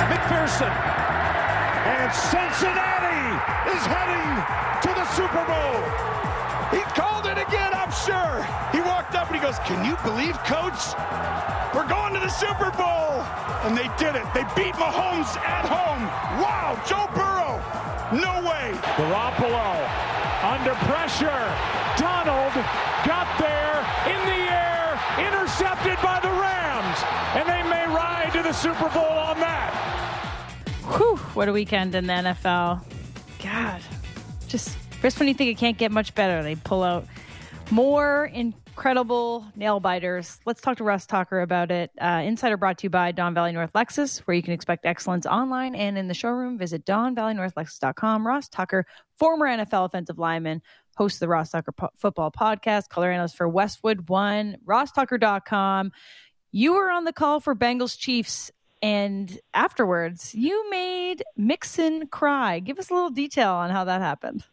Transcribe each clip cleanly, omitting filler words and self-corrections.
McPherson. And Cincinnati is heading to the Super Bowl. He called it again, I'm sure. He walked up and he goes, "Can you believe, Coach? We're going to the Super Bowl." And they did it. They beat Mahomes at home. Wow, Joe Burrow. No way. Garoppolo under pressure. Donald got there in the air, intercepted by the Rams. And they may ride to the Super Bowl on that. Whew, what a weekend in the NFL. God, just when you think it can't get much better, they pull out more incredible nail biters. Let's talk to Ross Tucker about it. Insider brought to you by Don Valley North Lexus, where you can expect excellence online and in the showroom. Visit DonValleyNorthLexus.com. Ross Tucker, former NFL offensive lineman, host of the Ross Tucker Football Podcast, color analyst for Westwood One, RossTucker.com. You were on the call for Bengals Chiefs, and afterwards, you made Mixon cry. Give us a little detail on how that happened.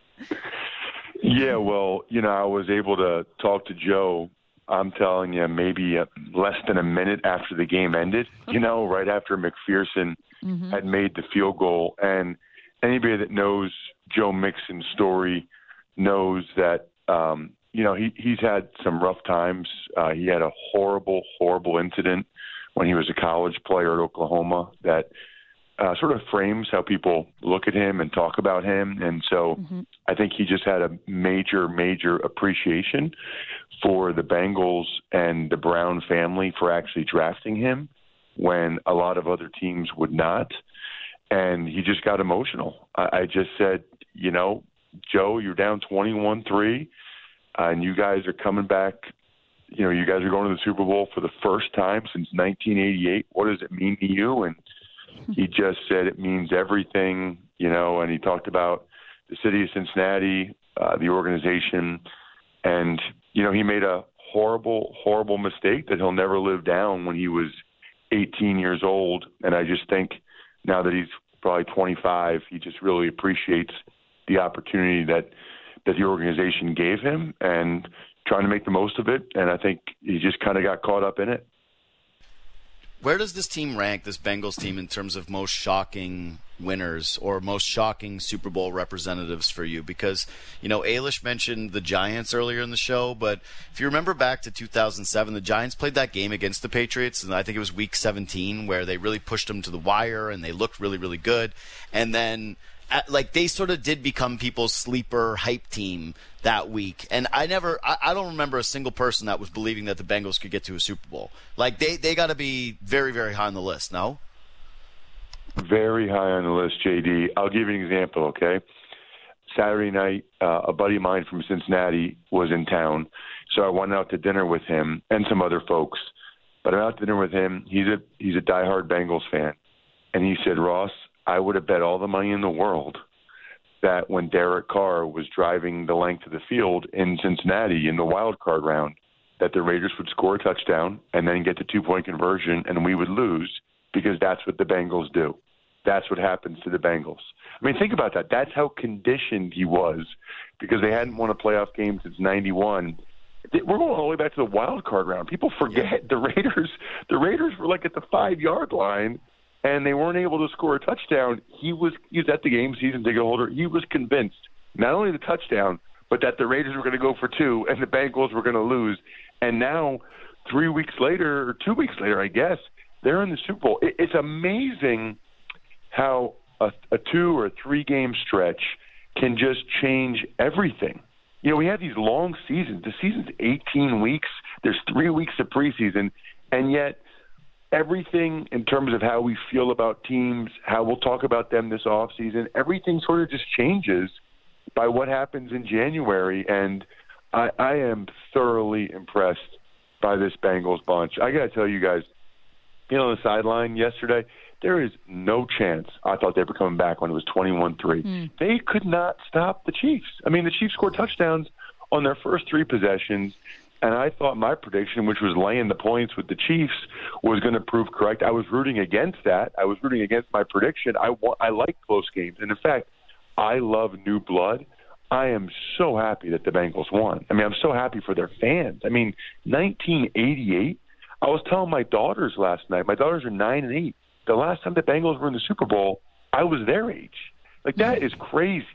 Yeah, well, I was able to talk to Joe, I'm telling you, maybe less than a minute after the game ended, right after McPherson had made the field goal. And anybody that knows Joe Mixon's story knows that, he's had some rough times. He had a horrible, horrible incident when he was a college player at Oklahoma that sort of frames how people look at him and talk about him. And so I think he just had a major, major appreciation for the Bengals and the Brown family for actually drafting him when a lot of other teams would not. And he just got emotional. I just said, Joe, you're down 21-3, and you guys are coming back. You guys are going to the Super Bowl for the first time since 1988. What does it mean to you? And he just said it means everything, and he talked about the city of Cincinnati, the organization, and, he made a horrible, horrible mistake that he'll never live down when he was 18 years old. And I just think now that he's probably 25, he just really appreciates the opportunity that the organization gave him and trying to make the most of it. And I think he just kind of got caught up in it. Where does this team rank, this Bengals team, in terms of most shocking winners or most shocking Super Bowl representatives for you? Because, Ailish mentioned the Giants earlier in the show, but if you remember back to 2007, the Giants played that game against the Patriots, and I think it was week 17, where they really pushed them to the wire and they looked really, really good. And then they sort of did become people's sleeper hype team that week. And I don't remember a single person that was believing that the Bengals could get to a Super Bowl. They got to be very, very high on the list, no? Very high on the list, JD. I'll give you an example, okay? Saturday night, a buddy of mine from Cincinnati was in town, so I went out to dinner with him and some other folks. But I went out to dinner with him. He's a diehard Bengals fan. And he said, Ross, I would have bet all the money in the world that when Derek Carr was driving the length of the field in Cincinnati in the wild card round, that the Raiders would score a touchdown and then get the 2-point conversion and we would lose, because that's what the Bengals do. That's what happens to the Bengals. I mean, think about that. That's how conditioned he was, because they hadn't won a playoff game since 91. We're going all the way back to the wild card round. People forget the Raiders were like at the 5-yard line, and they weren't able to score a touchdown. He was at the game, season ticket holder. He was convinced not only the touchdown, but that the Raiders were going to go for 2 and the Bengals were going to lose. And now, 3 weeks later, or 2 weeks later, I guess, they're in the Super Bowl. It's amazing how a 2 or 3 game stretch can just change everything. We have these long seasons. The season's 18 weeks. There's 3 weeks of preseason, and yet everything in terms of how we feel about teams, how we'll talk about them this offseason, everything sort of just changes by what happens in January. And I am thoroughly impressed by this Bengals bunch. I got to tell you guys, on the sideline yesterday, there is no chance I thought they were coming back when it was 21-3. They could not stop the Chiefs. I mean, the Chiefs scored touchdowns on their first 3 possessions. And I thought my prediction, which was laying the points with the Chiefs, was going to prove correct. I was rooting against that. I was rooting against my prediction. I like close games. And, in fact, I love new blood. I am so happy that the Bengals won. I mean, I'm so happy for their fans. I mean, 1988, I was telling my daughters last night, my daughters are 9 and 8. the last time the Bengals were in the Super Bowl, I was their age. Like, that is crazy.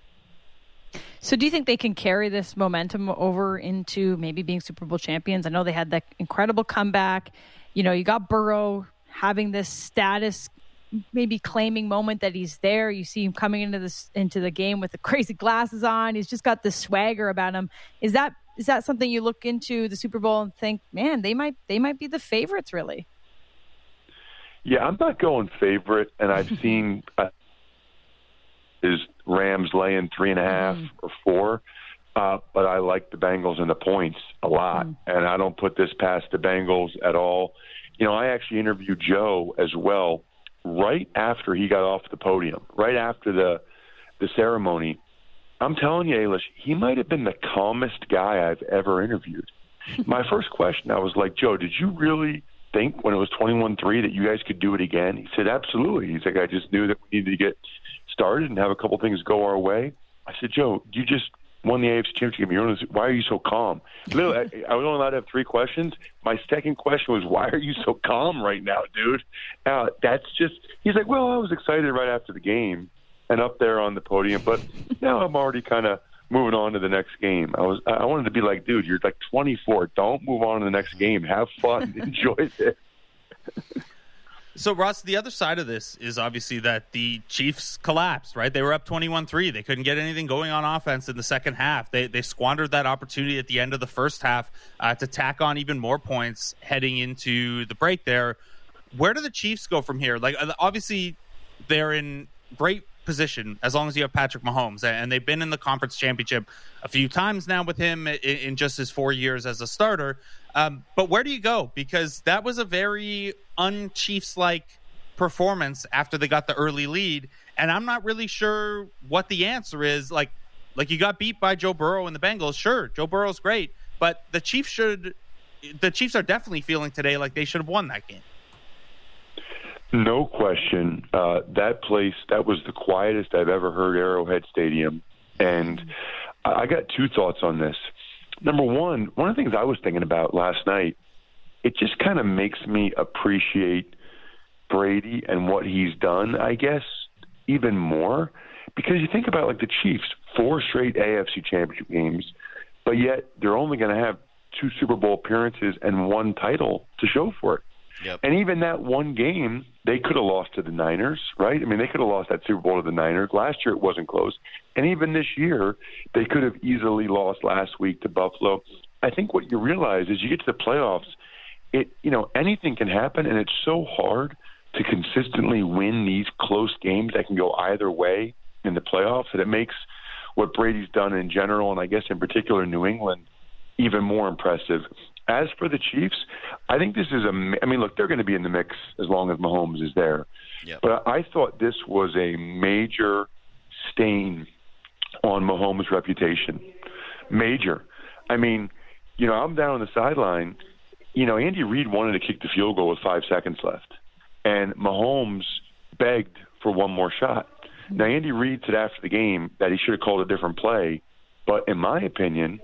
So do you think they can carry this momentum over into maybe being Super Bowl champions? I know they had that incredible comeback. You know, you got Burrow having this status, maybe claiming moment that he's there. You see him coming into the game with the crazy glasses on. He's just got this swagger about him. Is that something you look into the Super Bowl and think, man, they might be the favorites, really? Yeah, I'm not going favorite, and I've seen is Rams laying 3.5 or 4, but I like the Bengals and the points a lot, and I don't put this past the Bengals at all. You know, I actually interviewed Joe as well right after he got off the podium, right after the ceremony. I'm telling you, Ailish, he might have been the calmest guy I've ever interviewed. My first question, I was like, Joe, did you really think when it was 21-3 that you guys could do it again? He said, absolutely. He's like, I just knew that we needed to get started and have a couple things go our way. I said, Joe, you just won the AFC Championship game. Why are you so calm? Literally, I was only allowed to have 3 questions. My second question was, why are you so calm right now, dude? That's just – he's like, well, I was excited right after the game and up there on the podium, but now I'm already kind of moving on to the next game. I wanted to be like, dude, you're like 24. Don't move on to the next game. Have fun. Enjoy this. So, Ross, the other side of this is obviously that the Chiefs collapsed, right? They were up 21-3. They couldn't get anything going on offense in the second half. They squandered that opportunity at the end of the first half to tack on even more points heading into the break there. Where do the Chiefs go from here? Like, obviously, they're in great position as long as you have Patrick Mahomes, and they've been in the conference championship a few times now with him in just his 4 years as a starter. But where do you go? Because that was a very un-Chiefs-like performance after they got the early lead, and I'm not really sure what the answer is. Like you got beat by Joe Burrow and the Bengals. Sure, Joe Burrow's great, but the Chiefs are definitely feeling today like they should have won that game. No question. That place, that was the quietest I've ever heard Arrowhead Stadium. And I got 2 thoughts on this. Number one of the things I was thinking about last night, it just kind of makes me appreciate Brady and what he's done, I guess, even more. Because you think about, like, the Chiefs, 4 straight AFC Championship games, but yet they're only going to have 2 Super Bowl appearances and 1 title to show for it. Yep. And even that one game, they could have lost to the Niners, right? I mean, they could have lost that Super Bowl to the Niners. Last year, it wasn't close. And even this year, they could have easily lost last week to Buffalo. I think what you realize is you get to the playoffs, anything can happen, and it's so hard to consistently win these close games that can go either way in the playoffs that it makes what Brady's done in general, and I guess in particular New England, even more impressive. As for the Chiefs, I think this is look, they're going to be in the mix as long as Mahomes is there. Yep. But I thought this was a major stain on Mahomes' reputation. Major. I mean, I'm down on the sideline. Andy Reid wanted to kick the field goal with 5 seconds left. And Mahomes begged for one more shot. Now, Andy Reid said after the game that he should have called a different play. But in my opinion,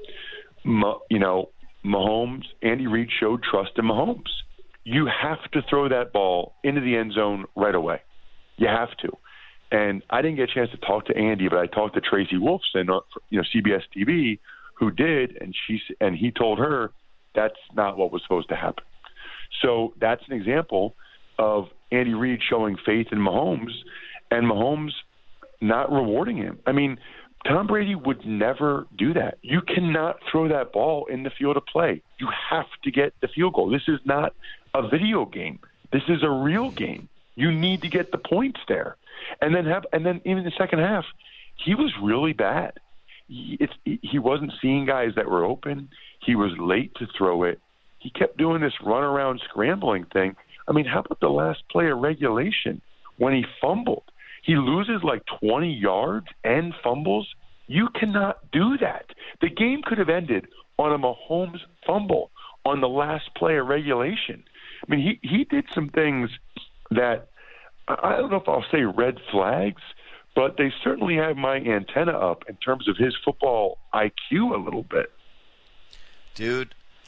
Andy Reid showed trust in Mahomes. You have to throw that ball into the end zone right away. You have to. And I didn't get a chance to talk to Andy, but I talked to Tracy Wolfson, CBS TV, who did, and he told her that's not what was supposed to happen. So that's an example of Andy Reid showing faith in Mahomes and Mahomes not rewarding him. I mean, Tom Brady would never do that. You cannot throw that ball in the field of play. You have to get the field goal. This is not a video game. This is a real game. You need to get the points there. And then even in the second half, he was really bad. He wasn't seeing guys that were open. He was late to throw it. He kept doing this run-around scrambling thing. I mean, how about the last play of regulation when he fumbled? He loses like 20 yards and fumbles. You cannot do that. The game could have ended on a Mahomes fumble on the last play of regulation. I mean, he did some things that I don't know if I'll say red flags, but they certainly have my antenna up in terms of his football IQ a little bit. Dude,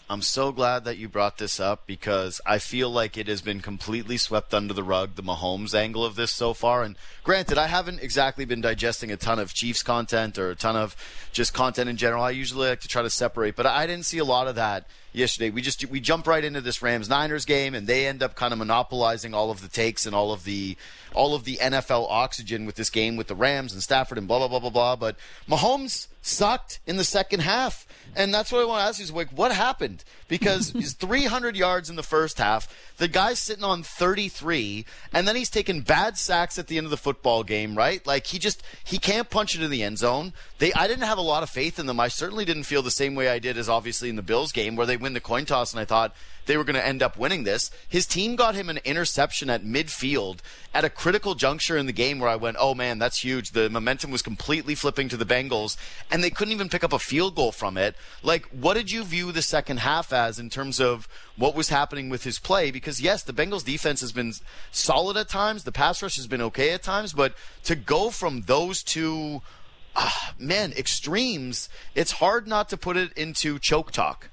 I'm so glad that you brought this up because I feel like it has been completely swept under the rug, the Mahomes angle of this so far. And granted, I haven't exactly been digesting a ton of Chiefs content or a ton of just content in general. I usually like to try to separate, but I didn't see a lot of that yesterday. We jump right into this Rams-Niners game, and they end up kind of monopolizing all of the takes and all of the NFL oxygen with this game with the Rams and Stafford and blah, blah, blah, blah, blah. But Mahomes sucked in the second half. And that's what I want to ask you is, like, what happened? Because he's 300 yards in the first half. The guy's sitting on 33, and then he's taking bad sacks at the end of the football game, right? Like, he can't punch it in the end zone. I didn't have a lot of faith in them. I certainly didn't feel the same way I did as obviously in the Bills game where they win the coin toss, and I thought they were going to end up winning this. His team got him an interception at midfield at a critical juncture in the game where I went, oh man, that's huge. The momentum was completely flipping to the Bengals, and they couldn't even pick up a field goal from it. Like, what did you view the second half as in terms of what was happening with his play? Because yes, the Bengals defense has been solid at times. The pass rush has been okay at times, but to go from those two, extremes, it's hard not to put it into choke talk.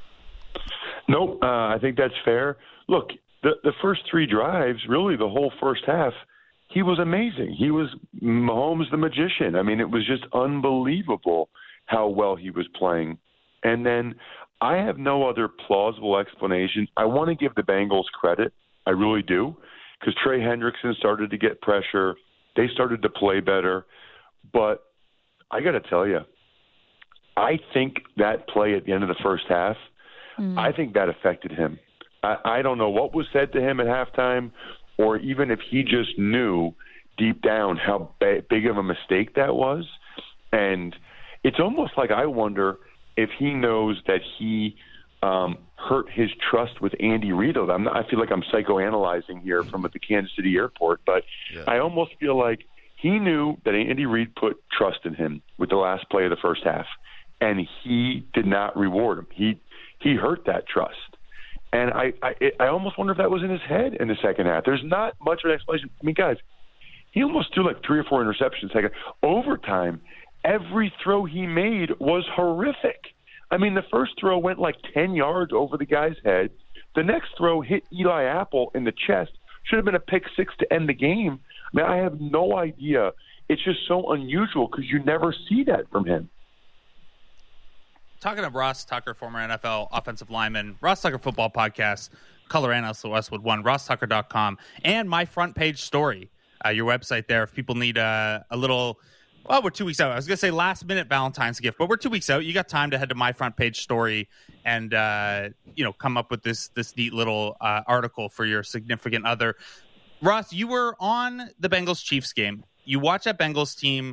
Nope, I think that's fair. Look, the first three drives, really the whole first half, he was amazing. He was Mahomes the magician. I mean, it was just unbelievable how well he was playing. And then I have no other plausible explanation. I want to give the Bengals credit. I really do, because Trey Hendrickson started to get pressure. They started to play better. But I got to tell you, I think that play at the end of the first half, I think that affected him. I don't know what was said to him at halftime, or even if he just knew deep down how big of a mistake that was. And it's almost like I wonder if he knows that he hurt his trust with Andy Reid. I feel like I'm psychoanalyzing here from at the Kansas City airport, but yeah. I almost feel like he knew that Andy Reid put trust in him with the last play of the first half, and he did not reward him. He hurt that trust. And I almost wonder if that was in his head in the second half. There's not much of an explanation. I mean, guys, he almost threw like 3 or 4 interceptions. Overtime, every throw he made was horrific. I mean, the first throw went like 10 yards over the guy's head. The next throw hit Eli Apple in the chest. Should have been a pick six to end the game. I mean, I have no idea. It's just so unusual because you never see that from him. Talking to Ross Tucker, former NFL offensive lineman, Ross Tucker Football Podcast, color analyst at Westwood One, RossTucker.com, and my front page story, your website there. If people need a little, well, we're 2 weeks out. I was going to say last minute Valentine's gift, but we're 2 weeks out. You got time to head to my front page story and come up with this neat little article for your significant other. Ross, you were on the Bengals Chiefs game. You watched that Bengals team.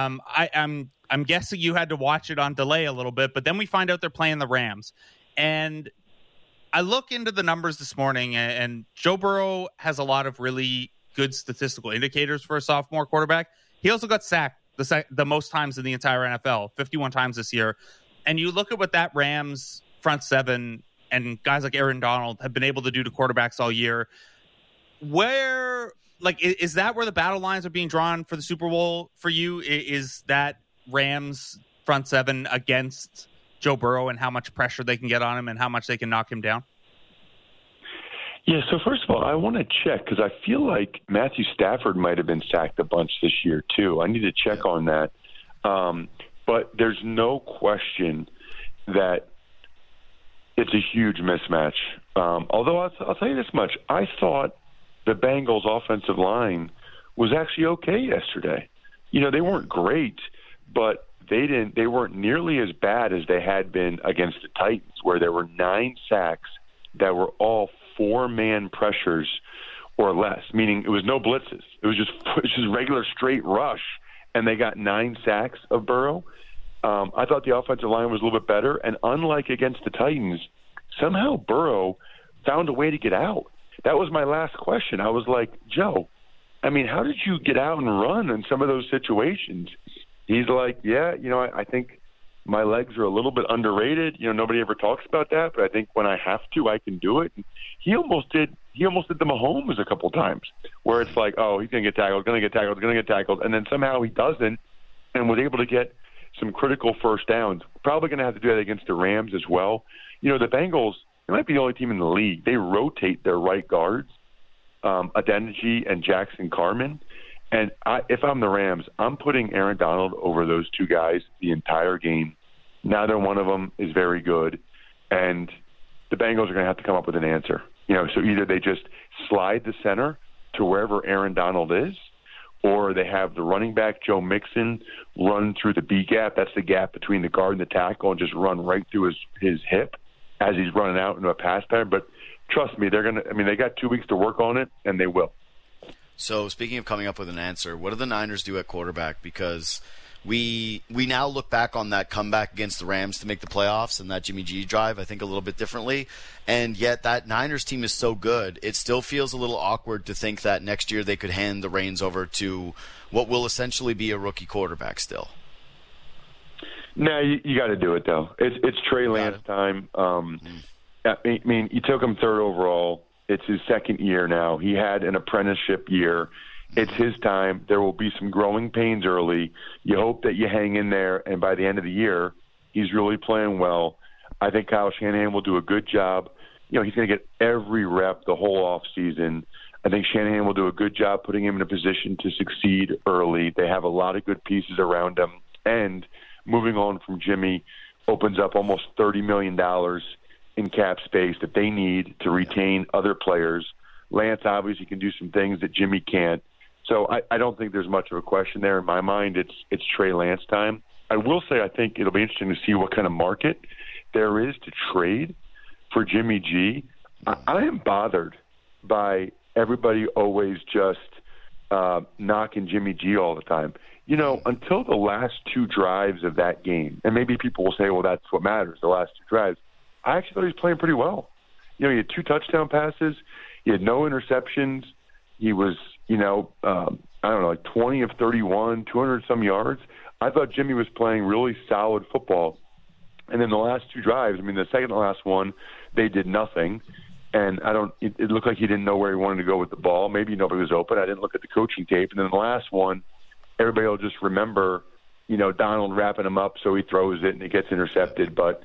I'm guessing you had to watch it on delay a little bit, but then we find out they're playing the Rams. And I look into the numbers this morning, and Joe Burrow has a lot of really good statistical indicators for a sophomore quarterback. He also got sacked the most times in the entire NFL, 51 times this year. And you look at what that Rams front seven and guys like Aaron Donald have been able to do to quarterbacks all year. Is that where the battle lines are being drawn for the Super Bowl for you? Is that Rams front seven against Joe Burrow and how much pressure they can get on him and how much they can knock him down? Yeah, so first of all, I want to check because I feel like Matthew Stafford might have been sacked a bunch this year too. I need to check on that. But there's no question that it's a huge mismatch. Although I'll tell you this much. I thought the Bengals offensive line was actually okay yesterday. You know, they weren't great, but they weren't nearly as bad as they had been against the Titans, where there were 9 sacks that were all 4-man pressures or less, meaning it was no blitzes. It was just regular straight rush, and they got 9 sacks of Burrow. I thought the offensive line was a little bit better, and unlike against the Titans, somehow Burrow found a way to get out. That was my last question. I was like, Joe, I mean, how did you get out and run in some of those situations? He's like, yeah, I think my legs are a little bit underrated. Nobody ever talks about that, but I think when I have to, I can do it. And he almost did the Mahomes a couple times where it's like, oh, he's going to get tackled. And then somehow he doesn't and was able to get some critical first downs. Probably going to have to do that against the Rams as well. The Bengals, they might be the only team in the league. They rotate their right guards, Adeniji and Jackson Carman. And if I'm the Rams, I'm putting Aaron Donald over those two guys the entire game. Neither one of them is very good. And the Bengals are going to have to come up with an answer. So either they just slide the center to wherever Aaron Donald is, or they have the running back, Joe Mixon, run through the B gap. That's the gap between the guard and the tackle, and just run right through his hip as he's running out into a pass pattern. But trust me, they got 2 weeks to work on it, and they will. So speaking of coming up with an answer, what do the Niners do at quarterback? Because we now look back on that comeback against the Rams to make the playoffs and that Jimmy G drive, I think, a little bit differently. And yet that Niners team is so good, it still feels a little awkward to think that next year they could hand the reins over to what will essentially be a rookie quarterback still. No, you got to do it, though. It's Trey Lance time. You took him third overall. It's his second year now. He had an apprenticeship year. It's his time. There will be some growing pains early. You hope that you hang in there, and by the end of the year, he's really playing well. I think Kyle Shanahan will do a good job. He's going to get every rep the whole offseason. I think Shanahan will do a good job putting him in a position to succeed early. They have a lot of good pieces around him. And moving on from Jimmy opens up almost $30 million in cap space that they need to retain other players. Lance obviously can do some things that Jimmy can't. So I don't think there's much of a question there in my mind. It's Trey Lance time. I will say I think it'll be interesting to see what kind of market there is to trade for Jimmy G. I am bothered by everybody always just knocking Jimmy G all the time. Until the last two drives of that game, and maybe people will say, well, that's what matters, the last two drives, I actually thought he was playing pretty well. He had 2 touchdown passes. He had no interceptions. He was, 20 of 31, 200-some yards. I thought Jimmy was playing really solid football. And then the last two drives, the second to last one, they did nothing. And it looked like he didn't know where he wanted to go with the ball. Maybe nobody was open. I didn't look at the coaching tape. And then the last one, everybody will just remember, Donald wrapping him up so he throws it and it gets intercepted. But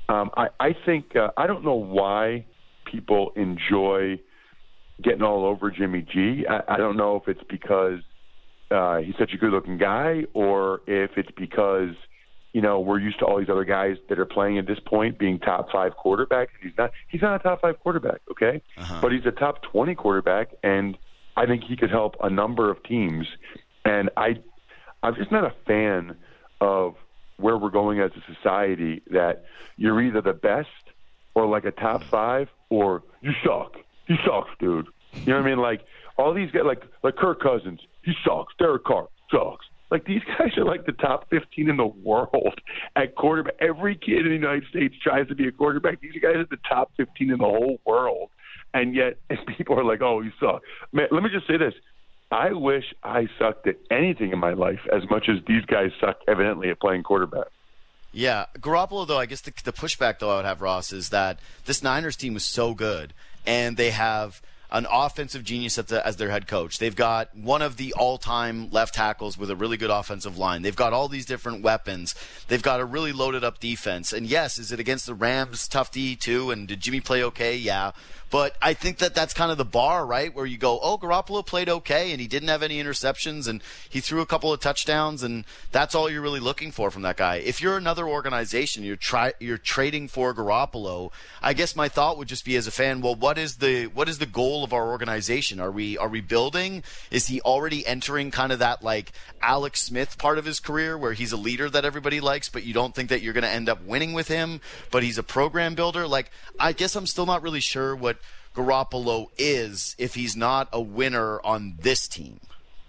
I think I don't know why people enjoy getting all over Jimmy G. I don't know if it's because he's such a good-looking guy or if it's because, we're used to all these other guys that are playing at this point being top 5 quarterbacks. He's not a top 5 quarterback, okay? But he's a top 20 quarterback, and I think he could help a number of teams. And I'm just not a fan of where we're going as a society that you're either the best or like a top 5 or you suck. He sucks, dude. You know what I mean? Like all these guys, like Kirk Cousins, he sucks. Derek Carr sucks. Like these guys are like the top 15 in the world at quarterback. Every kid in the United States tries to be a quarterback. These guys are the top 15 in the whole world. And yet people are like, oh, you suck. Man, let me just say this. I wish I sucked at anything in my life as much as these guys suck evidently at playing quarterback. Yeah, Garoppolo, though, I guess the pushback, though, I would have, Ross, is that this Niners team is so good, and they have an offensive genius as their head coach. They've got one of the all-time left tackles with a really good offensive line. They've got all these different weapons. They've got a really loaded-up defense. And, yes, is it against the Rams? Tough D, too, and did Jimmy play okay? Yeah. But I think that's kind of the bar, right, where you go, oh, Garoppolo played okay, and he didn't have any interceptions, and he threw a couple of touchdowns, and that's all you're really looking for from that guy. If you're another organization, you're trading for Garoppolo, I guess my thought would just be as a fan, well, what is the goal of our organization? Are we building? Is he already entering kind of that like Alex Smith part of his career where he's a leader that everybody likes, but you don't think that you're going to end up winning with him, but he's a program builder? Like, I guess I'm still not really sure what Garoppolo is if he's not a winner on this team.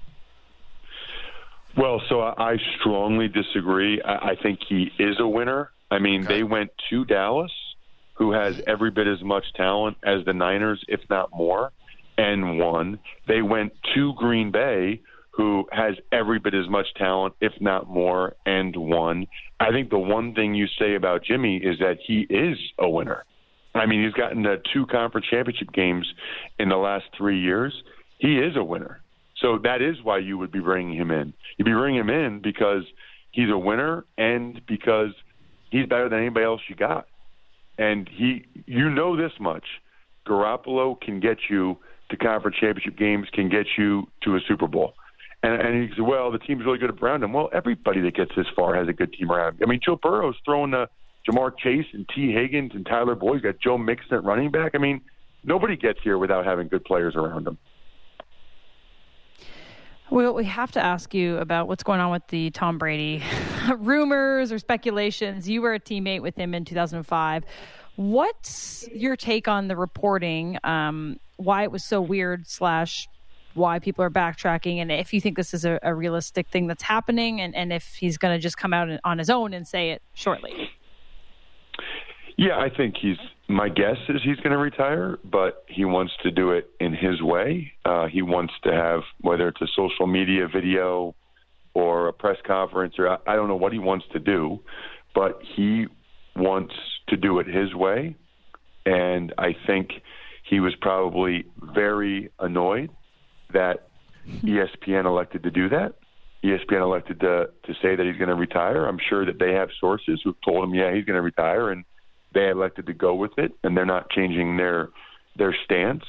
Well, so I strongly disagree. I think he is a winner. I mean, They went to Dallas, who has every bit as much talent as the Niners, if not more, and won. They went to Green Bay, who has every bit as much talent, if not more, and won. I think the one thing you say about Jimmy is that he is a winner. I mean, he's gotten 2 conference championship games in the last 3 years. He is a winner. So that is why you would be bringing him in. You'd be bringing him in because he's a winner and because he's better than anybody else you got. And you know this much. Garoppolo can get you to conference championship games, can get you to a Super Bowl. And he said, well, the team's really good around him. Well, everybody that gets this far has a good team around him. I mean, Joe Burrow's throwing Jamar Chase and T. Higgins and Tyler Boyd. He's got Joe Mixon at running back. I mean, nobody gets here without having good players around him. Well, we have to ask you about what's going on with the Tom Brady rumors or speculations. You were a teammate with him in 2005. What's your take on the reporting, why it was so weird / why people are backtracking, and if you think this is a realistic thing that's happening, and if he's going to just come out on his own and say it shortly? Yeah, I think my guess is he's going to retire, but he wants to do it in his way. He wants to have, whether it's a social media video or a press conference, or I don't know what he wants to do, but he wants to do it his way. And I think he was probably very annoyed that ESPN elected to do that. ESPN elected to say that he's going to retire. I'm sure that they have sources who've told him, yeah, he's going to retire, and they elected to go with it, and they're not changing their stance.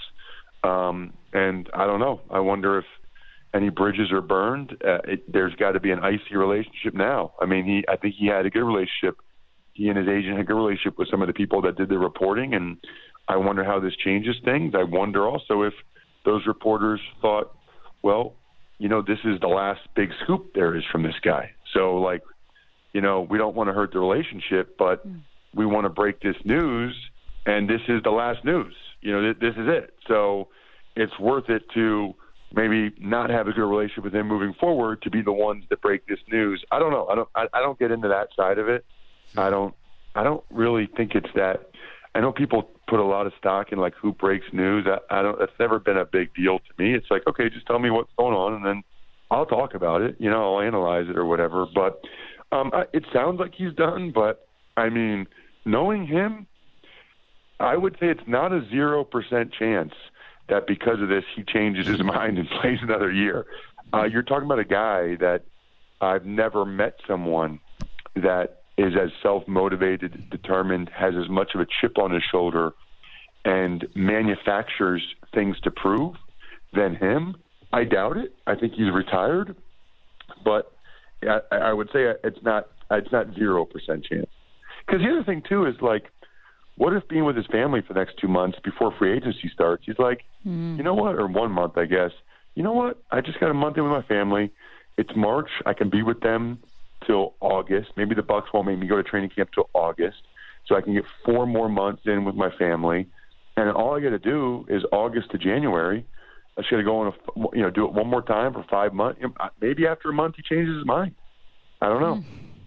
And I don't know. I wonder if any bridges are burned. There's got to be an icy relationship now. I mean, I think he had a good relationship. He and his agent had a good relationship with some of the people that did the reporting, and I wonder how this changes things. I wonder also if those reporters thought, well, this is the last big scoop there is from this guy. So, we don't want to hurt the relationship, but we want to break this news, and this is the last news. This is it. So it's worth it to maybe not have a good relationship with him moving forward to be the ones that break this news. I don't know. I don't get into that side of it. I don't really think it's that. I know people put a lot of stock in who breaks news. That's never been a big deal to me. It's like, okay, just tell me what's going on, and then I'll talk about it. I'll analyze it or whatever. But it sounds like he's done. But I mean, knowing him, I would say it's not a 0% chance that because of this he changes his mind and plays another year. You're talking about a guy that I've never met someone that is as self-motivated, determined, has as much of a chip on his shoulder, and manufactures things to prove than him. I doubt it. I think he's retired, but I would say it's not 0% chance. Because the other thing too is what if being with his family for the next 2 months before free agency starts, he's like, you know what, or 1 month, I guess. You know what? I just got a month in with my family. It's March. I can be with them till August. Maybe the Bucs won't make me go to training camp till August, so I can get 4 more months in with my family. And all I got to do is August to January. I just got to go on do it one more time for 5 months. Maybe after a month he changes his mind. I don't know.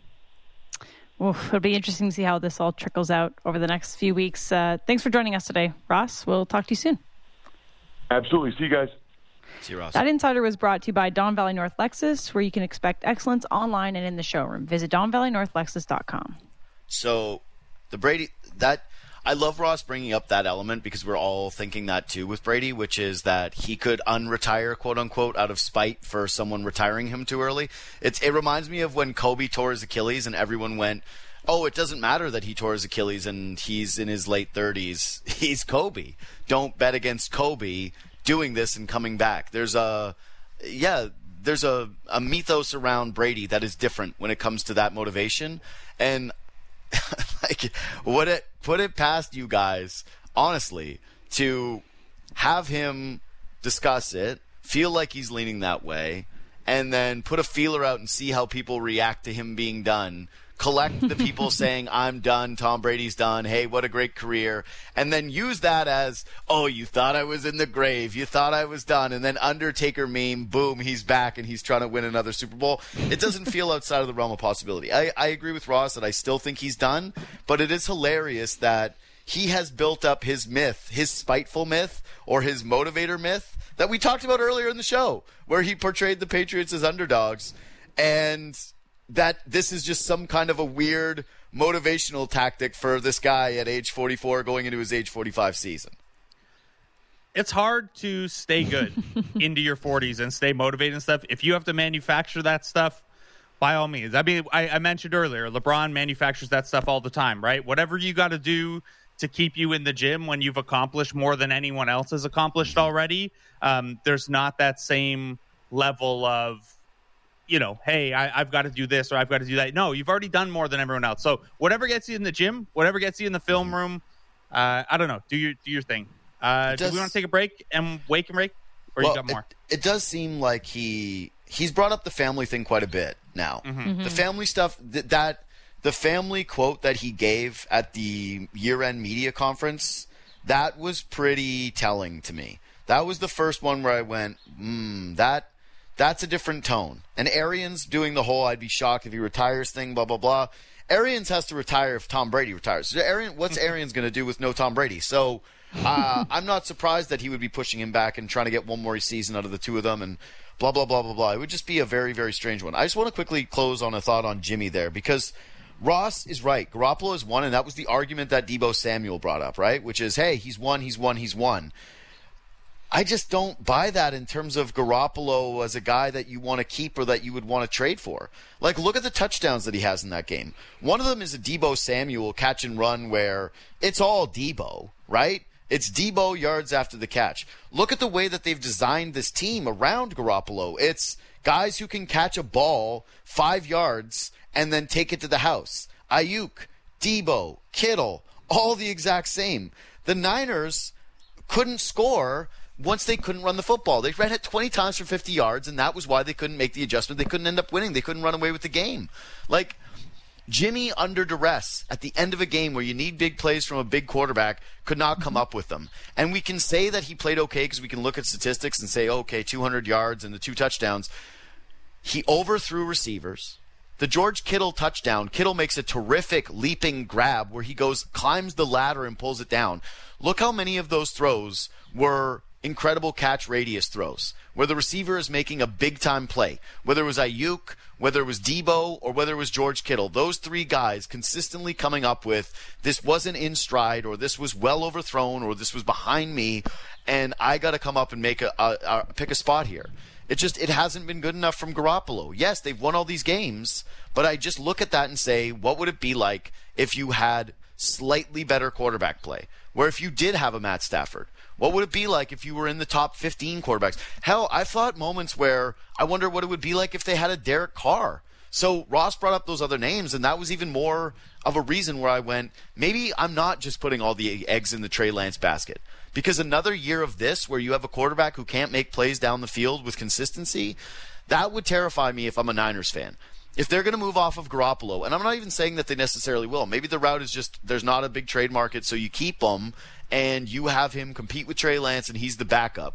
Oof, it'll be interesting to see how this all trickles out over the next few weeks. Thanks for joining us today, Ross. We'll talk to you soon. Absolutely. See you guys. See you, Ross. That Insider was brought to you by Don Valley North Lexus, where you can expect excellence online and in the showroom. Visit DonValleyNorthLexus.com. So the Brady, I love Ross bringing up that element because we're all thinking that too with Brady, which is that he could unretire, quote unquote, out of spite for someone retiring him too early. It reminds me of when Kobe tore his Achilles and everyone went, oh, it doesn't matter that he tore his Achilles and he's in his late 30s. He's Kobe. Don't bet against Kobe doing this and coming back. There's a mythos around Brady that is different when it comes to that motivation. And put it past you guys, honestly, to have him discuss it, feel like he's leaning that way, and then put a feeler out and see how people react to him being done. Collect the people saying, I'm done, Tom Brady's done, hey, what a great career, and then use that as, oh, you thought I was in the grave, you thought I was done, and then Undertaker meme, boom, he's back and he's trying to win another Super Bowl. It doesn't feel outside of the realm of possibility. I agree with Ross that I still think he's done, but it is hilarious that he has built up his myth, his spiteful myth, or his motivator myth that we talked about earlier in the show, where he portrayed the Patriots as underdogs, and that this is just some kind of a weird motivational tactic for this guy at age 44 going into his age 45 season. It's hard to stay good into your 40s and stay motivated and stuff. If you have to manufacture that stuff, By all means. I mean, I mentioned earlier, LeBron manufactures that stuff all the time, right? Whatever you got to do to keep you in the gym when you've accomplished more than anyone else has accomplished already, there's not that same level of, hey, I've got to do this or I've got to do that. No, you've already done more than everyone else. So whatever gets you in the gym, whatever gets you in the film room, I don't know, do your thing. Do we want to take a break and wake and break? Or you got more? It does seem like he's brought up the family thing quite a bit now. The family stuff, the family quote that he gave at the year-end media conference, that was pretty telling to me. That was the first one where I went, that's a different tone. And Arians doing the whole I'd be shocked if he retires thing, blah, blah, blah. Arians has to retire if Tom Brady retires. So what's Arians going to do with no Tom Brady? So I'm not surprised that he would be pushing him back and trying to get one more season out of the two of them and blah, blah, blah, blah, blah. It would just be a very, very strange one. I just want to quickly close on a thought on Jimmy there because Ross is right. Garoppolo has won, and that was the argument that Deebo Samuel brought up, right? Which is, hey, he's won. I just don't buy that in terms of Garoppolo as a guy that you want to keep or that you would want to trade for. Like, look at the touchdowns that he has in that game. One of them is a Deebo Samuel catch and run where it's all Deebo, right? It's Deebo yards after the catch. Look at the way that they've designed this team around Garoppolo. It's guys who can catch a ball 5 yards and then take it to the house. Ayuk, Deebo, Kittle, all the exact same. The Niners couldn't score once they couldn't run the football. They ran it 20 times for 50 yards, and that was why they couldn't make the adjustment. They couldn't end up winning. They couldn't run away with the game. Like, Jimmy under duress at the end of a game where you need big plays from a big quarterback could not come up with them. And we can say that he played okay because we can look at statistics and say, okay, 200 yards and the 2 touchdowns. He overthrew receivers. The George Kittle touchdown, Kittle makes a terrific leaping grab where he climbs the ladder and pulls it down. Look how many of those throws were incredible catch radius throws, where the receiver is making a big-time play. Whether it was Ayuk, whether it was Deebo, or whether it was George Kittle, those 3 guys consistently coming up with, this wasn't in stride, or this was well overthrown, or this was behind me, and I got to come up and pick a spot here. It hasn't been good enough from Garoppolo. Yes, they've won all these games, but I just look at that and say, what would it be like if you had slightly better quarterback play? Where if you did have a Matt Stafford, what would it be like if you were in the top 15 quarterbacks? Hell, I thought moments where I wonder what it would be like if they had a Derek Carr. So Ross brought up those other names, and that was even more of a reason where I went, maybe I'm not just putting all the eggs in the Trey Lance basket. Because another year of this where you have a quarterback who can't make plays down the field with consistency, that would terrify me if I'm a Niners fan. If they're going to move off of Garoppolo, and I'm not even saying that they necessarily will. Maybe the route is just there's not a big trade market, so you keep him and you have him compete with Trey Lance and he's the backup.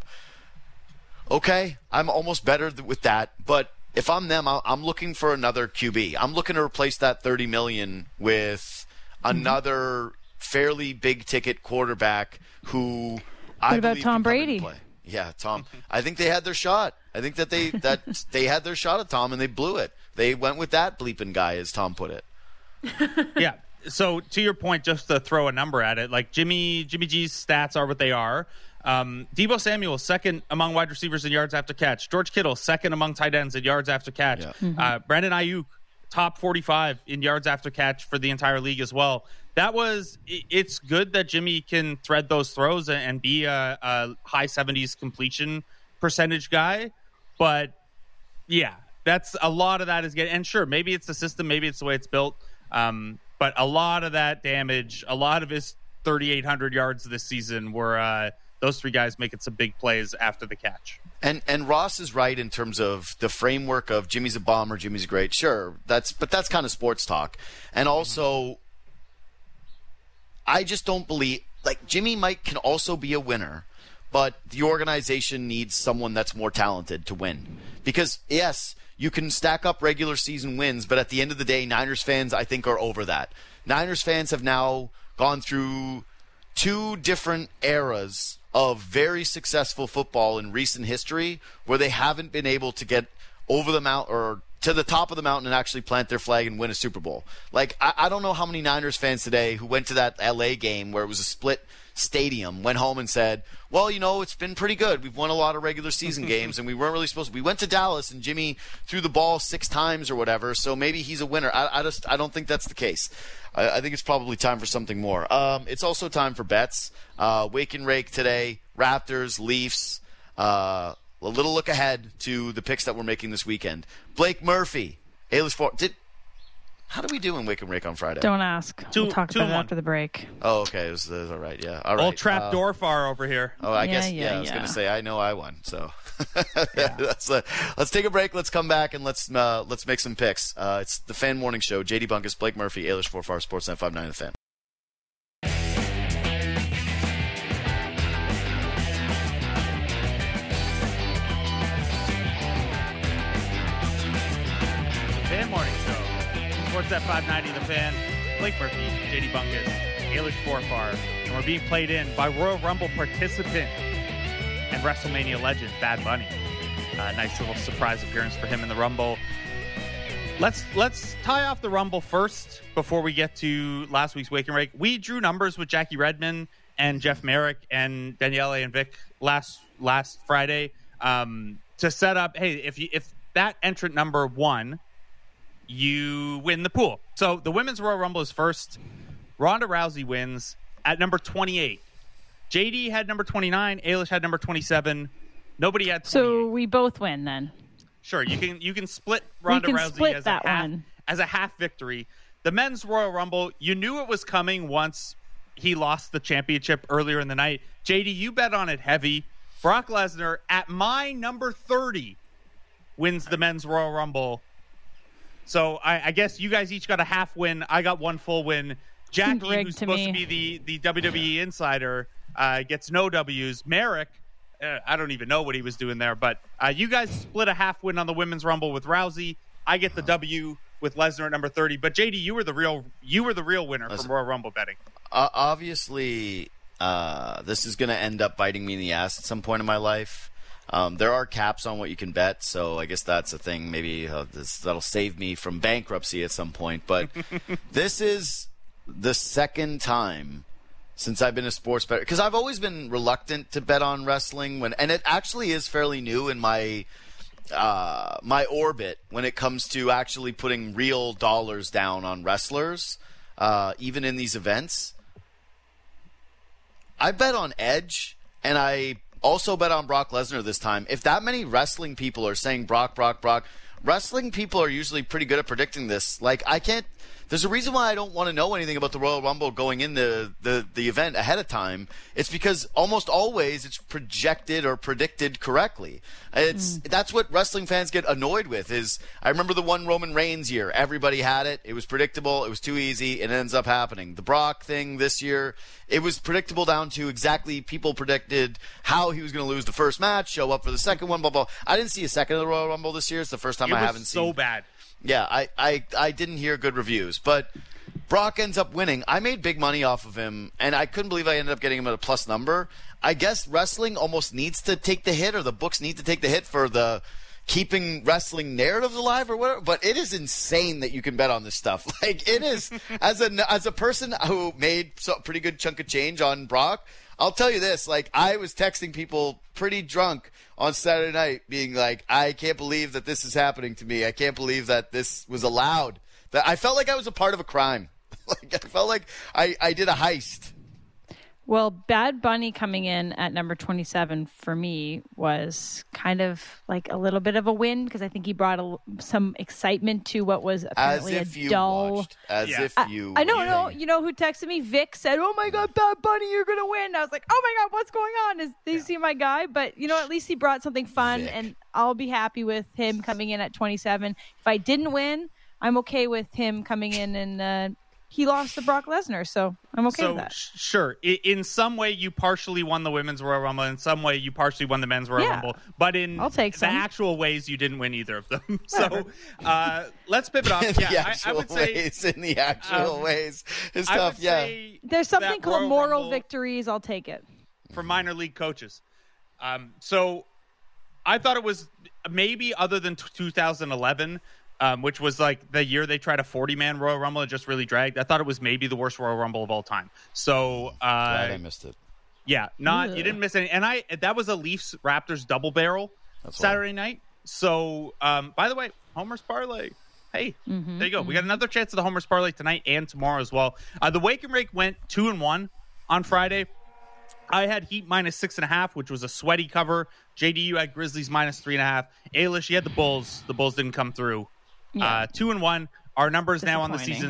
Okay, I'm almost better with that, but if I'm them, I'm looking for another QB. I'm looking to replace that $30 million with another fairly big-ticket quarterback who I believe Tom Brady? Play. Yeah, Tom. I think they had their shot. I think that they had their shot at Tom and they blew it. They went with that bleeping guy, as Tom put it. Yeah. So to your point, just to throw a number at it, like Jimmy G's stats are what they are. Deebo Samuel, second among wide receivers in yards after catch. George Kittle, second among tight ends in yards after catch. Yeah. Brandon Ayuk, top 45 in yards after catch for the entire league as well. It's good that Jimmy can thread those throws and be a high 70s completion percentage guy. But yeah, that's a lot of that is getting, and sure, maybe it's the system, maybe it's the way it's built. But a lot of that damage, a lot of his 3,800 yards this season were those 3 guys making some big plays after the catch. And Ross is right in terms of the framework of Jimmy's a bomber, Jimmy's great. Sure, that's kind of sports talk. And also, I just don't believe, like, Jimmy can also be a winner, but the organization needs someone that's more talented to win. Because, yes, you can stack up regular season wins, but at the end of the day, Niners fans, I think, are over that. Niners fans have now gone through 2 different eras of very successful football in recent history where they haven't been able to get over the mountain or to the top of the mountain and actually plant their flag and win a Super Bowl. Like, I don't know how many Niners fans today who went to that LA game where it was a split stadium went home and said, well, it's been pretty good. We've won a lot of regular season games, and we weren't really supposed to. We went to Dallas, and Jimmy threw the ball 6 times or whatever, so maybe he's a winner. I don't think that's the case. I think it's probably time for something more. It's also time for bets. Wake and Rake today, Raptors, Leafs. A little look ahead to the picks that we're making this weekend. Blake Murphy, Ailish Ford. How do we do in Wake and Rake on Friday? Don't ask. We'll talk about it after the break. Oh, okay. It was all right. Yeah. All right. Old Trap Dorfar over here. Oh, I guess. I was going to say I know I won. So let's take a break. Let's come back and let's make some picks. It's the Fan Morning Show. JD Bunkus, Blake Murphy, Ailish Forfar, Sportsnet 590 The Fan. Fan Morning Show. Sportsnet 590 The Fan. Blake Murphy, JD Bunkus, Ailish Forfar, and we're being played in by Royal Rumble participant and WrestleMania legend Bad Bunny. Nice little surprise appearance for him in the Rumble. Let's tie off the Rumble first before we get to last week's Wake and Rake. We drew numbers with Jackie Redmond and Jeff Merrick and Danielle and Vic last Friday to set up. Hey, if that entrant number 1, you win the pool. So the Women's Royal Rumble is first. Ronda Rousey wins at number 28. JD had number 29. Ailish had number 27. Nobody had 28. So we both win then. Sure, you can split Ronda Rousey as a half victory. The Men's Royal Rumble, you knew it was coming once he lost the championship earlier in the night. JD, you bet on it heavy. Brock Lesnar at my number 30 wins the Men's Royal Rumble. So I guess you guys each got a half win. I got one full win. Jackie, who's supposed to be the WWE insider, gets no W's. Merrick, I don't even know what he was doing there, but you guys split a half win on the Women's Rumble with Rousey. I get the W with Lesnar at number 30. But JD, you were the real winner from Royal Rumble betting. Obviously, this is going to end up biting me in the ass at some point in my life. There are caps on what you can bet, so I guess that's a thing. Maybe that'll save me from bankruptcy at some point. But this is the second time since I've been a sports bettor, because I've always been reluctant to bet on wrestling, and it actually is fairly new in my orbit when it comes to actually putting real dollars down on wrestlers, even in these events. I bet on Edge, and I also bet on Brock Lesnar this time. If that many wrestling people are saying Brock, wrestling people are usually pretty good at predicting this. Like, there's a reason why I don't want to know anything about the Royal Rumble going into the event ahead of time. It's because almost always it's projected or predicted correctly. That's what wrestling fans get annoyed with. Is I remember the one Roman Reigns year. Everybody had it. It was predictable. It was too easy. It ends up happening. The Brock thing this year, it was predictable down to exactly people predicted how he was going to lose the first match, show up for the second one, blah, blah. I didn't see a second of the Royal Rumble this year. It's the first time I haven't seen. It was so bad. Yeah, I didn't hear good reviews, but Brock ends up winning. I made big money off of him, and I couldn't believe I ended up getting him at a plus number. I guess wrestling almost needs to take the hit, or the books need to take the hit for the keeping wrestling narratives alive or whatever. But it is insane that you can bet on this stuff. Like, it is, as a person who made a pretty good chunk of change on Brock, I'll tell you this, like, I was texting people pretty drunk on Saturday night being like, I can't believe that this is happening to me. I can't believe that this was allowed. That I felt like I was a part of a crime. Like, I felt like I did a heist. Well, Bad Bunny coming in at number 27 for me was kind of like a little bit of a win, because I think he brought some excitement to what was apparently a dull. I know. You know who texted me? Vic said, "Oh my God, Bad Bunny, you're gonna win." I was like, "Oh my God, what's going on? Did you see my guy?" But at least he brought something fun, Vic. And I'll be happy with him coming in at 27. If I didn't win, I'm okay with him coming in and. He lost to Brock Lesnar, so I'm okay with that. Sure. In some way, you partially won the Women's Royal Rumble. In some way, you partially won the Men's Royal Rumble. But in the actual ways, you didn't win either of them. So let's pivot off. I would say in the actual ways. It's tough, There's something called moral victories. I'll take it. For minor league coaches. So I thought it was maybe, other than 2011, which was like the year they tried a 40-man Royal Rumble and just really dragged. I thought it was maybe the worst Royal Rumble of all time. So glad I missed it. Yeah, you didn't miss any. And that was a Leafs Raptors double barrel Saturday night. So, by the way, Homer's Parlay. Hey, there you go. We got another chance at the Homer's Parlay tonight and tomorrow as well. The Wake and Rake went 2-1 on Friday. I had Heat -6.5, which was a sweaty cover. JD, you had Grizzlies -3.5. Ailish, you had the Bulls. The Bulls didn't come through. 2-1. Our numbers now on the season,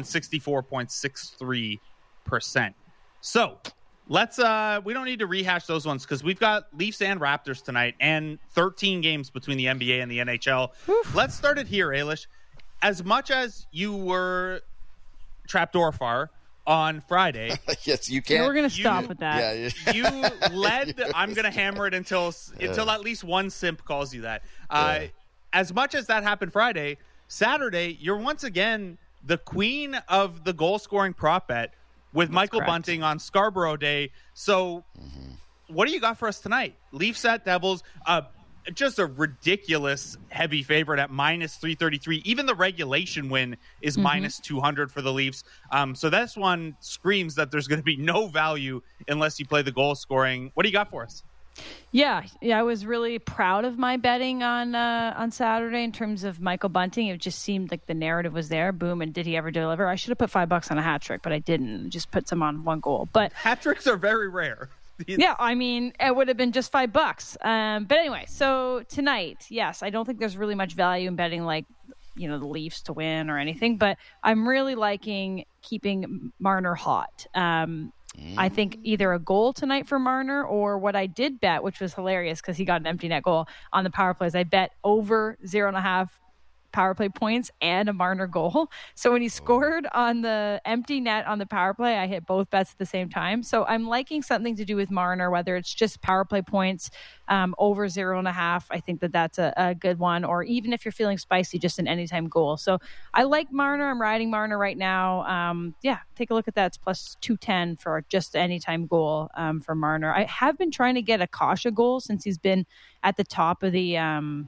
64.63%. So let's we don't need to rehash those ones because we've got Leafs and Raptors tonight and 13 games between the NBA and the NHL. Oof. Let's start it here, Ailish. As much as you were Trapdoor on Friday. Yes, you can. We're going to stop with that. Yeah. You led. I'm going to hammer it until at least one simp calls you that. As much as that happened Friday, Saturday, you're once again the queen of the goal-scoring prop bet with Michael Bunting on Scarborough Day. So what do you got for us tonight? Leafs at Devils. Just a ridiculous heavy favorite at -333. Even the regulation win is -200 for the Leafs. So this one screams that there's going to be no value unless you play the goal scoring. What do you got for us? Yeah, I was really proud of my betting on Saturday in terms of Michael Bunting. It just seemed like the narrative was there. Boom, and did he ever deliver? I should have put $5 on a hat trick, but I didn't. Just put some on one goal. But hat tricks are very rare. Yeah, I mean, it would have been just $5. But anyway, so tonight, yes, I don't think there's really much value in betting the Leafs to win or anything, but I'm really liking keeping Marner hot. I think either a goal tonight for Marner or what I did bet, which was hilarious because he got an empty net goal on the power plays. I bet over 0.5 power play points and a Marner goal. So when he scored on the empty net on the power play, I hit both bets at the same time. So I'm liking something to do with Marner, whether it's just power play points over 0.5. I think that's a good one. Or even if you're feeling spicy, just an anytime goal. So I like Marner. I'm riding Marner right now. Take a look at that. It's +210 for just anytime goal for Marner. I have been trying to get a Kasha goal since he's been at the top of the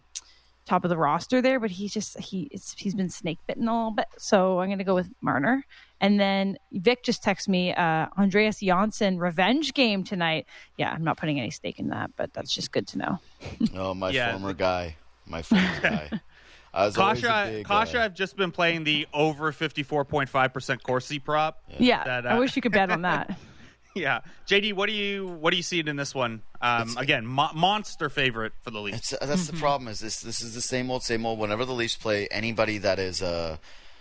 roster there, but he's been snake bitten a little bit. So I'm going to go with Marner. And then Vic just texted me, Andreas Janssen revenge game tonight. Yeah, I'm not putting any stake in that, but that's just good to know. Oh, my former guy. Kasha, I've just been playing the over 54.5% Corsi prop. Yeah, I wish you could bet on that. Yeah, JD, what do you see in this one? Again, monster favorite for the Leafs. That's the problem. Is this is the same old. Whenever the Leafs play anybody that is a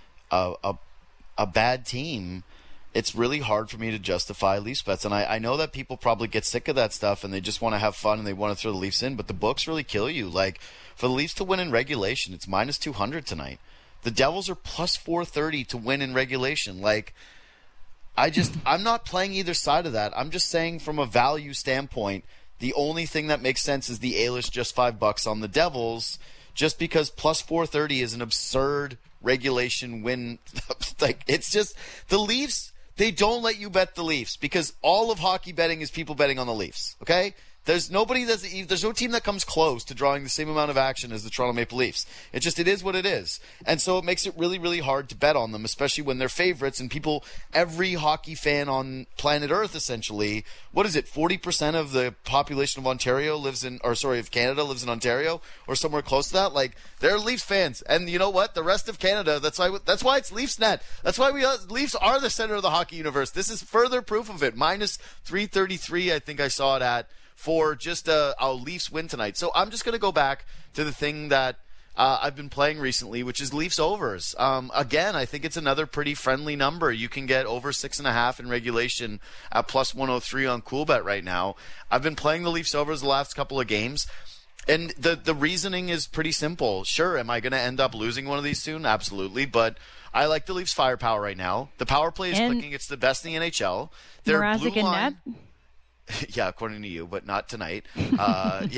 bad team, it's really hard for me to justify Leafs bets. And I know that people probably get sick of that stuff and they just want to have fun and they want to throw the Leafs in. But the books really kill you. Like for the Leafs to win in regulation, it's -200 tonight. The Devils are +430 to win in regulation. Like. I'm not playing either side of that. I'm just saying from a value standpoint, the only thing that makes sense is the Ailish just $5 on the Devils, just because +430 is an absurd regulation win. It's just the Leafs, they don't let you bet the Leafs because all of hockey betting is people betting on the Leafs, okay? There's no team that comes close to drawing the same amount of action as the Toronto Maple Leafs. It is what it is. And so it makes it really, really hard to bet on them, especially when they're favorites and every hockey fan on planet Earth, essentially, 40% of the population of Canada lives in Ontario or somewhere close to that? Like, they're Leafs fans. And you know what? The rest of Canada, that's why it's Leafsnet. That's why Leafs are the center of the hockey universe. This is further proof of it. -333, I think I saw it at. For just a Leafs win tonight. So I'm just going to go back to the thing that I've been playing recently, which is Leafs overs. Again, I think it's another pretty friendly number. You can get over 6.5 in regulation at +103 on CoolBet right now. I've been playing the Leafs overs the last couple of games. And the reasoning is pretty simple. Sure, am I going to end up losing one of these soon? Absolutely. But I like the Leafs firepower right now. The power play is clicking. It's the best in the NHL. Their Mrazek blue line... and net? Yeah, according to you, but not tonight. But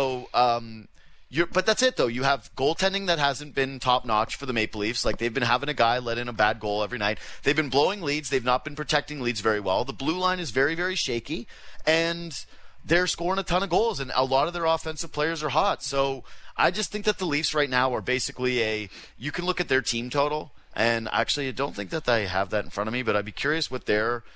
that's it, though. You have goaltending that hasn't been top-notch for the Maple Leafs. Like, they've been having a guy let in a bad goal every night. They've been blowing leads. They've not been protecting leads very well. The blue line is very, very shaky, and they're scoring a ton of goals, and a lot of their offensive players are hot. So I just think that the Leafs right now are basically you can look at their team total, and actually I don't think that I have that in front of me, but I'd be curious what their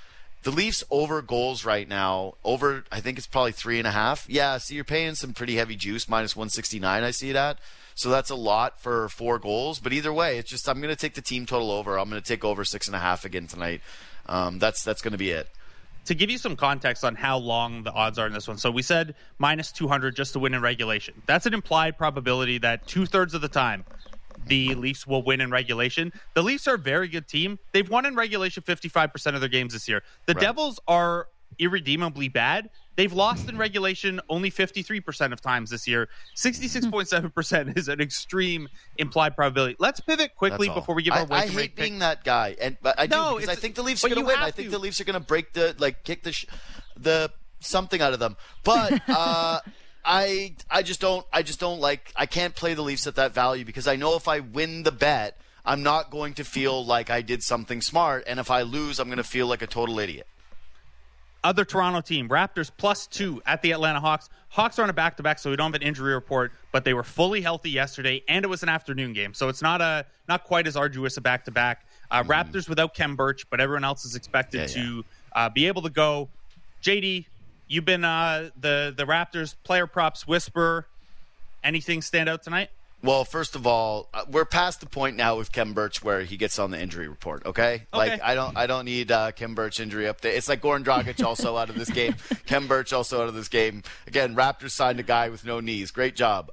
The Leafs over goals right now, I think it's probably 3.5. Yeah, so you're paying some pretty heavy juice, minus 169 I see it at. So that's a lot for 4 goals. But either way, it's just I'm going to take the team total over. I'm going to take over 6.5 again tonight. That's going to be it. To give you some context on how long the odds are in this one, so we said minus 200 just to win in regulation. That's an implied probability that 2/3 of the time the Leafs will win in regulation. The Leafs are a very good team. They've won in regulation 55% of their games this year. The Devils are irredeemably bad. They've lost in regulation only 53% of times this year. 66.7% is an extreme implied probability. Let's pivot quickly before we give our I hate being that guy, but I do because I think the Leafs are going to win. I think the Leafs are going to break kick the something out of them. But I just don't like. I can't play the Leafs at that value because I know if I win the bet, I'm not going to feel like I did something smart, and if I lose, I'm going to feel like a total idiot. Other Toronto team, Raptors +2 at the Atlanta Hawks. Hawks are on a back-to-back, so we don't have an injury report, but they were fully healthy yesterday, and it was an afternoon game, so it's not quite as arduous a back-to-back. Raptors without Kem Birch, but everyone else is expected to be able to go. JD, you've been the Raptors player props whisperer. Anything stand out tonight? Well, first of all, we're past the point now with Kem Birch where he gets on the injury report. Okay? Like I don't need Kem Birch injury update. It's like Goran Dragic also out of this game. Kem Birch also out of this game. Again, Raptors signed a guy with no knees. Great job.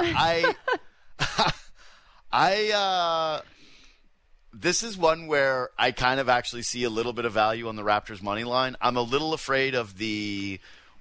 This is one where I kind of actually see a little bit of value on the Raptors money line. I'm a little afraid of the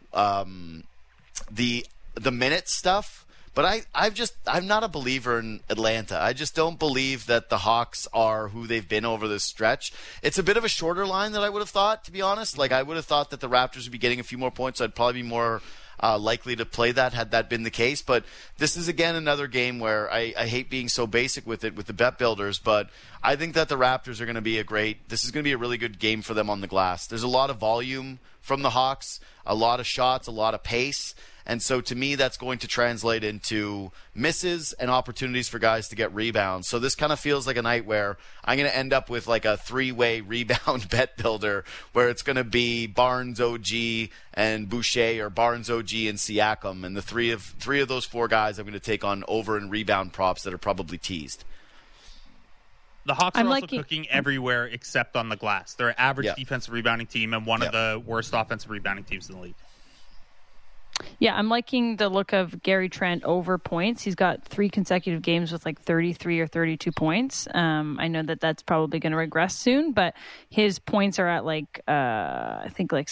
minute stuff. But I'm not a believer in Atlanta. I just don't believe that the Hawks are who they've been over this stretch. It's a bit of a shorter line than I would have thought, to be honest. Like, I would have thought that the Raptors would be getting a few more points. So I'd probably be more likely to play that had that been the case. But this is, again, another game where I hate being so basic with it with the bet builders. But I think that the Raptors are going to be this is going to be a really good game for them on the glass. There's a lot of volume from the Hawks, a lot of shots, a lot of pace. And so to me, that's going to translate into misses and opportunities for guys to get rebounds. So this kind of feels like a night where I'm going to end up with like a 3-way rebound bet builder where it's going to be Barnes, OG, and Boucher, or Barnes, OG, and Siakam. And the three of those 4 guys I'm going to take on over and rebound props that are probably teased. The Hawks are also cooking everywhere except on the glass. They're an average defensive rebounding team and one of the worst offensive rebounding teams in the league. Yeah, I'm liking the look of Gary Trent over points. He's got 3 consecutive games with like 33 or 32 points. I know that that's probably going to regress soon, but his points are at like I think like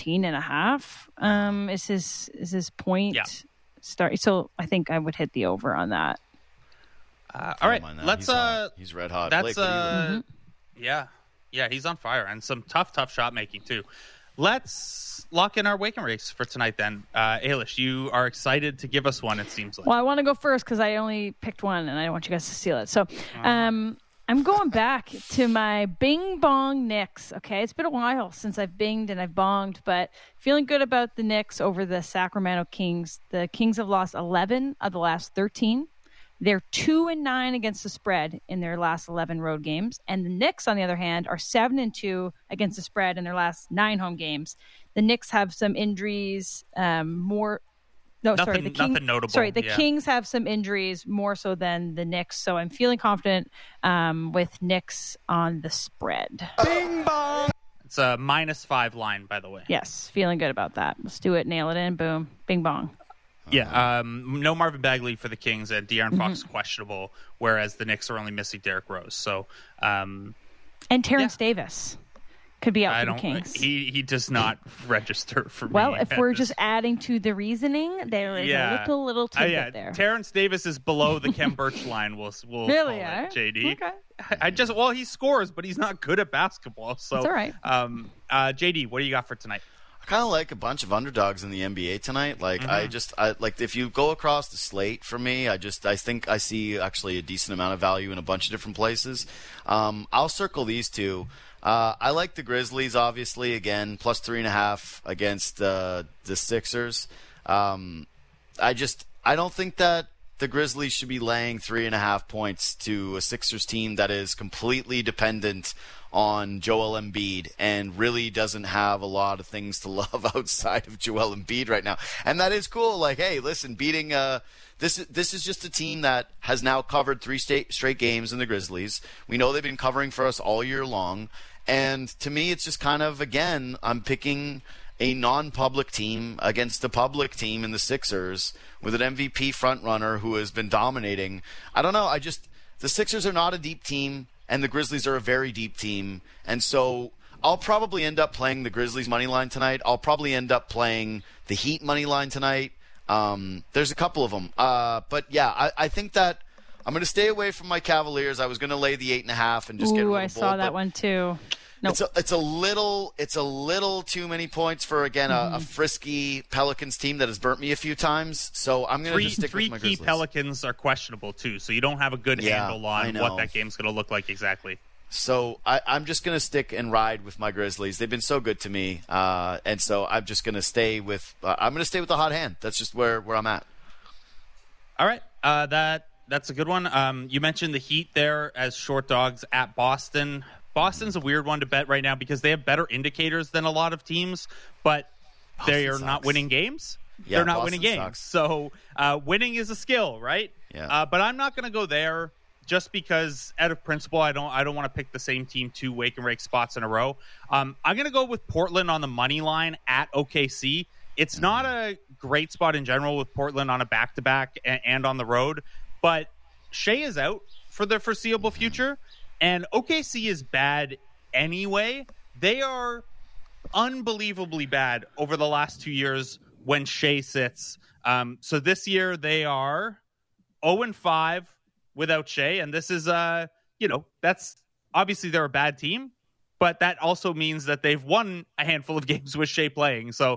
17.5 is his point start. So I think I would hit the over on that. All right, let's. He's red hot. That's Blake, yeah, he's on fire and some tough shot making too. Let's lock in our Wake and Race for tonight then. Ailish, you are excited to give us one, it seems like. Well, I want to go first because I only picked one and I don't want you guys to steal it. So I'm going back to my Bing Bong Knicks. Okay, it's been a while since I've binged and I've bonged, but feeling good about the Knicks over the Sacramento Kings. The Kings have lost 11 of the last 13. They're 2-9 against the spread in their last 11 road games. And the Knicks, on the other hand, are 7-2 against the spread in their last 9 home games. The Knicks have some injuries, nothing notable. Sorry, the Kings have some injuries more so than the Knicks. So I'm feeling confident with Knicks on the spread. Bing bong! It's a -5 line, by the way. Yes, feeling good about that. Let's do it. Nail it in. Boom. Bing bong. Yeah, no Marvin Bagley for the Kings, and De'Aaron Fox questionable, whereas the Knicks are only missing Derrick Rose. So, and Terrence Davis could be out for the Kings. He does not register for me. Well, if we're just adding to the reasoning, there is a little tidbit there. Terrence Davis is below the Kem Birch line. We'll really, call it, JD. Okay. He scores, but he's not good at basketball. So, that's all right. JD, what do you got for tonight? I kind of like a bunch of underdogs in the NBA tonight. Like I like if you go across the slate for me, I think I see actually a decent amount of value in a bunch of different places. I'll circle these 2. I like the Grizzlies, obviously, again, +3.5 against the Sixers. I don't think that the Grizzlies should be laying 3.5 points to a Sixers team that is completely dependent on Joel Embiid and really doesn't have a lot of things to love outside of Joel Embiid right now. And that is cool. Like, hey, listen, beating this is just a team that has now covered 3 straight games in the Grizzlies. We know they've been covering for us all year long. And to me, it's just kind of, again, I'm picking a non-public team against a public team in the Sixers with an MVP frontrunner who has been dominating. I don't know. The Sixers are not a deep team, and the Grizzlies are a very deep team. And so I'll probably end up playing the Grizzlies money line tonight. I'll probably end up playing the Heat money line tonight. There's a couple of them. But yeah, I think that I'm going to stay away from my Cavaliers. I was going to lay the 8.5 and just get rid of the I saw that one too. Nope. It's a little too many points for, again, a frisky Pelicans team that has burnt me a few times. So I'm going to just stick with my Grizzlies. 3 key Pelicans are questionable too, so you don't have a good handle on what that game's going to look like exactly. So I'm just going to stick and ride with my Grizzlies. They've been so good to me, and so I'm just going to stay with. I'm going to stay with the hot hand. That's just where I'm at. All right, that's a good one. You mentioned the Heat there as short dogs at Boston. Boston's a weird one to bet right now because they have better indicators than a lot of teams, but they are not winning games. Yeah, they're not Boston winning games. sucks. So winning is a skill, right? Yeah. But I'm not going to go there just because, out of principle, I don't want to pick the same team 2 wake and rake spots in a row. I'm going to go with Portland on the money line at OKC. It's not a great spot in general with Portland on a back-to-back and on the road, but Shea is out for the foreseeable future. And OKC is bad anyway. They are unbelievably bad over the last 2 years when Shea sits. So this year they are 0-5 without Shea. And this is, that's obviously they're a bad team, but that also means that they've won a handful of games with Shea playing. So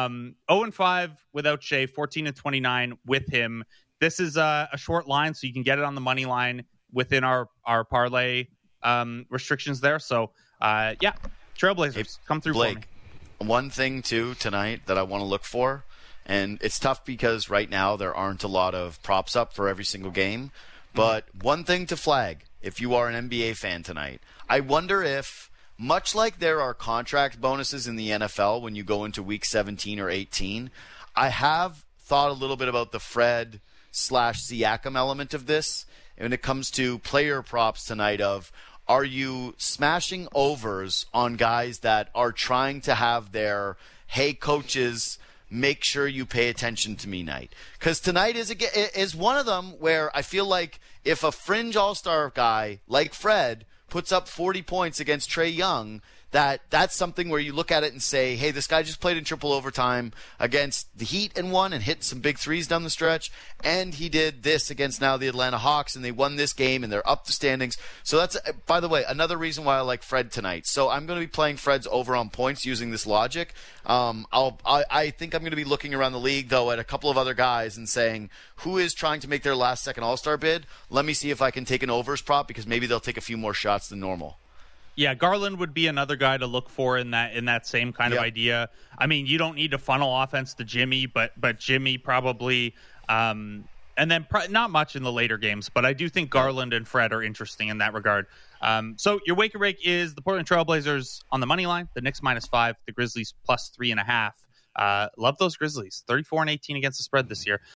0-5 without Shea, 14-29 with him. This is a short line, so you can get it on the money line within our parlay restrictions there. So, Trailblazers, come through Blake, for me. One thing, too, tonight that I want to look for, and it's tough because right now there aren't a lot of props up for every single game, but one thing to flag, if you are an NBA fan tonight, I wonder if, much like there are contract bonuses in the NFL when you go into week 17 or 18, I have thought a little bit about the Fred/Siakam element of this when it comes to player props tonight of, are you smashing overs on guys that are trying to have their, hey, coaches, make sure you pay attention to me night? Because tonight is one of them where I feel like if a fringe all-star guy like Fred puts up 40 points against Trae Young, that's something where you look at it and say, hey, this guy just played in triple overtime against the Heat and won and hit some big threes down the stretch, and he did this against now the Atlanta Hawks, and they won this game, and they're up the standings. So that's, by the way, another reason why I like Fred tonight. So I'm going to be playing Fred's over on points using this logic. I think I'm going to be looking around the league, though, at a couple of other guys and saying, who is trying to make their last-second All-Star bid? Let me see if I can take an overs prop, because maybe they'll take a few more shots than normal. Yeah, Garland would be another guy to look for in that same kind of idea. I mean, you don't need to funnel offense to Jimmy, but Jimmy probably, and then not much in the later games. But I do think Garland and Fred are interesting in that regard. So your wake and rake is the Portland Trailblazers on the money line, the Knicks -5, the Grizzlies +3.5. Love those Grizzlies, 34-18 against the spread this year.